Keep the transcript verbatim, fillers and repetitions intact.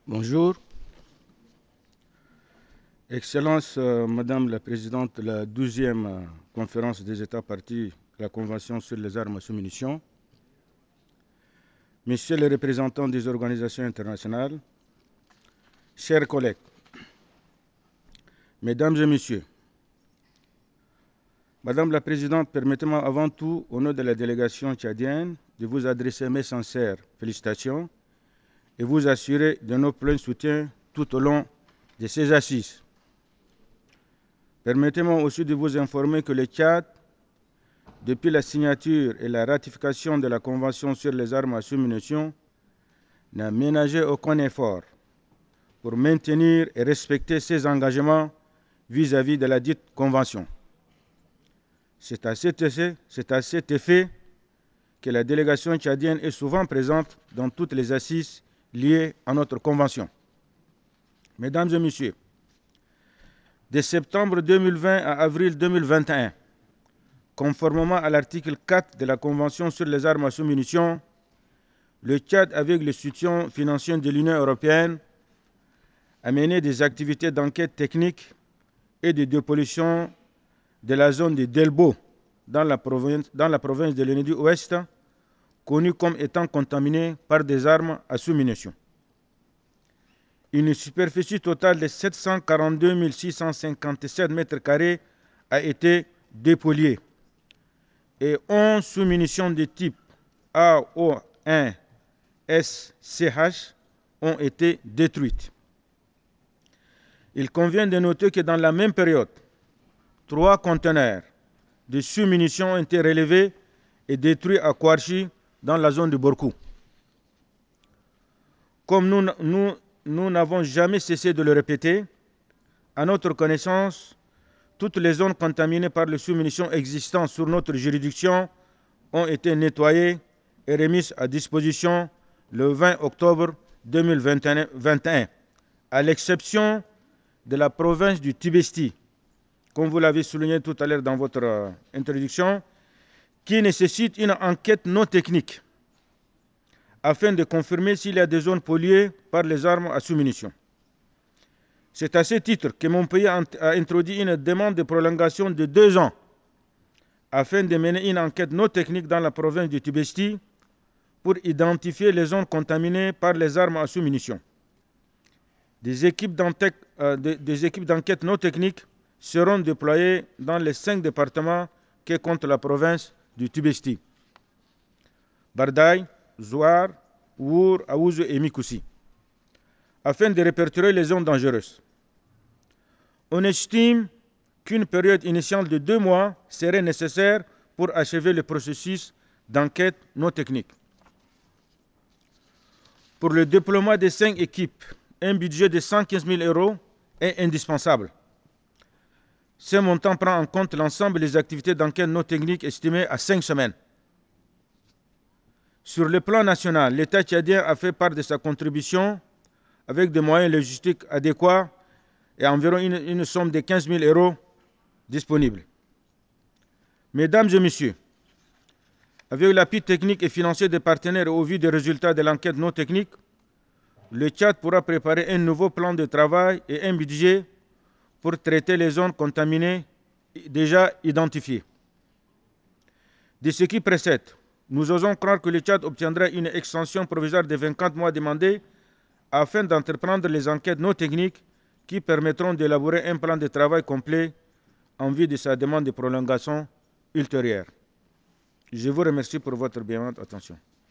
Bonjour. Excellence, euh, Madame la Présidente de la douzième euh, conférence des États partis à la Convention sur les armes à sous-munitions, Messieurs les représentants des organisations internationales, chers collègues, Mesdames et Messieurs, Madame la Présidente, permettez-moi avant tout, au nom de la délégation tchadienne, de vous adresser mes sincères félicitations et vous assurer de nos pleins soutiens tout au long de ces assises. Permettez-moi aussi de vous informer que le Tchad, depuis la signature et la ratification de la Convention sur les armes à sous-munitions, n'a ménagé aucun effort pour maintenir et respecter ses engagements vis-à-vis de la dite Convention. C'est à cet effet, c'est à cet effet que la délégation tchadienne est souvent présente dans toutes les assises liées à notre Convention. Mesdames et Messieurs, de septembre deux mille vingt à avril deux mille vingt et un, conformément à l'article quatre de la Convention sur les armes à sous-munitions, le Tchad, avec le soutien financier de l'Union européenne, a mené des activités d'enquête technique et de dépollution de la zone de Delbo, dans la province, dans la province de l'Ennedi-Ouest, connue comme étant contaminée par des armes à sous-munitions. Une superficie totale de sept cent quarante-deux mille six cent cinquante-sept mètres carrés a été dépolluée et onze sous-munitions de type A O un S C H ont été détruites. Il convient de noter que dans la même période, trois conteneurs de sous-munitions ont été relevés et détruits à Kouarchi, dans la zone de Borkou. Comme nous, nous, nous n'avons jamais cessé de le répéter, à notre connaissance, toutes les zones contaminées par les sous-munitions existant sur notre juridiction ont été nettoyées et remises à disposition le vingt octobre deux mille vingt et un, à l'exception de la province du Tibesti, comme vous l'avez souligné tout à l'heure dans votre euh, introduction, qui nécessite une enquête non technique afin de confirmer s'il y a des zones polluées par les armes à sous-munitions. C'est à ce titre que mon pays a introduit une demande de prolongation de deux ans afin de mener une enquête non technique dans la province du Tibesti pour identifier les zones contaminées par les armes à sous-munitions. Des équipes d'enquête non techniques seront déployées dans les cinq départements que compte la province du Tibesti: Bardaï, Zouar, Our, Aouzou et Mikoussi, afin de répertorier les zones dangereuses. On estime qu'une période initiale de deux mois serait nécessaire pour achever le processus d'enquête non technique. Pour le déploiement des cinq équipes, un budget de cent quinze mille euros est indispensable. Ce montant prend en compte l'ensemble des activités d'enquête non technique estimées à cinq semaines. Sur le plan national, l'État tchadien a fait part de sa contribution avec des moyens logistiques adéquats et environ une, une somme de quinze mille euros disponible. Mesdames et Messieurs, avec l'appui technique et financier des partenaires et au vu des résultats de l'enquête non technique, le Tchad pourra préparer un nouveau plan de travail et un budget pour traiter les zones contaminées déjà identifiées. De ce qui précède, nous osons croire que le Tchad obtiendra une extension provisoire de vingt-quatre mois demandée afin d'entreprendre les enquêtes non techniques qui permettront d'élaborer un plan de travail complet en vue de sa demande de prolongation ultérieure. Je vous remercie pour votre bienveillante attention.